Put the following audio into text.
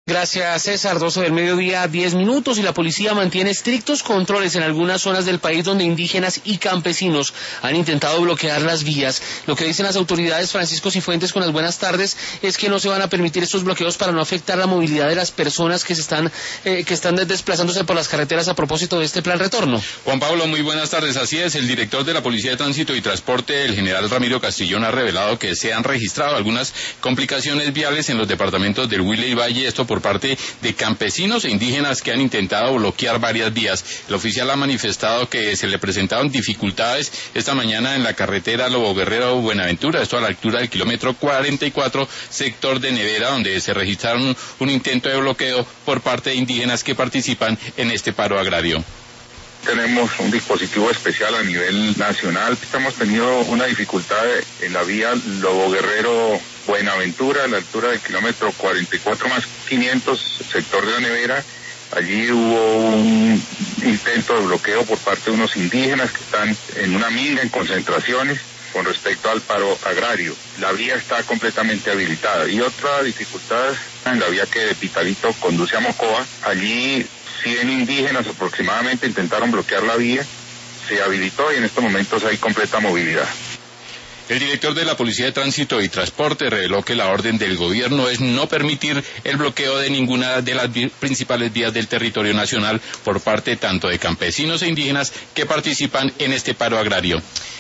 Gracias, César. 12 del mediodía, 10 minutos, y la policía mantiene estrictos controles en algunas zonas del país donde indígenas y campesinos han intentado bloquear las vías. Lo que dicen las autoridades, Francisco Cifuentes, con las buenas tardes, es que no se van a permitir estos bloqueos para no afectar la movilidad de las personas que están desplazándose por las carreteras a propósito de este plan retorno. Juan Pablo, muy buenas tardes. Así es, el director de la Policía de Tránsito y Transporte, el general Ramiro Castillón, ha revelado que se han registrado algunas complicaciones viales en los departamentos del Huila y Valle, esto por parte de campesinos e indígenas que han intentado bloquear varias vías. El oficial ha manifestado que se le presentaron dificultades esta mañana en la carretera Lobo Guerrero Buenaventura, esto a la altura del kilómetro 44, sector de Nevera, donde se registraron un intento de bloqueo por parte de indígenas que participan en este paro agrario. Tenemos un dispositivo especial a nivel nacional. Hemos tenido una dificultad en la vía Lobo Guerrero Buenaventura, a la altura del kilómetro 44 más 500, sector de la Nevera. Allí hubo un intento de bloqueo por parte de unos indígenas que están en una minga, en concentraciones, con respecto al paro agrario. La vía está completamente habilitada. Y otra dificultad en la vía que de Pitalito conduce a Mocoa. Allí 100 indígenas aproximadamente intentaron bloquear la vía, se habilitó y en estos momentos hay completa movilidad. El director de la Policía de Tránsito y Transporte reveló que la orden del gobierno es no permitir el bloqueo de ninguna de las principales vías del territorio nacional por parte tanto de campesinos e indígenas que participan en este paro agrario.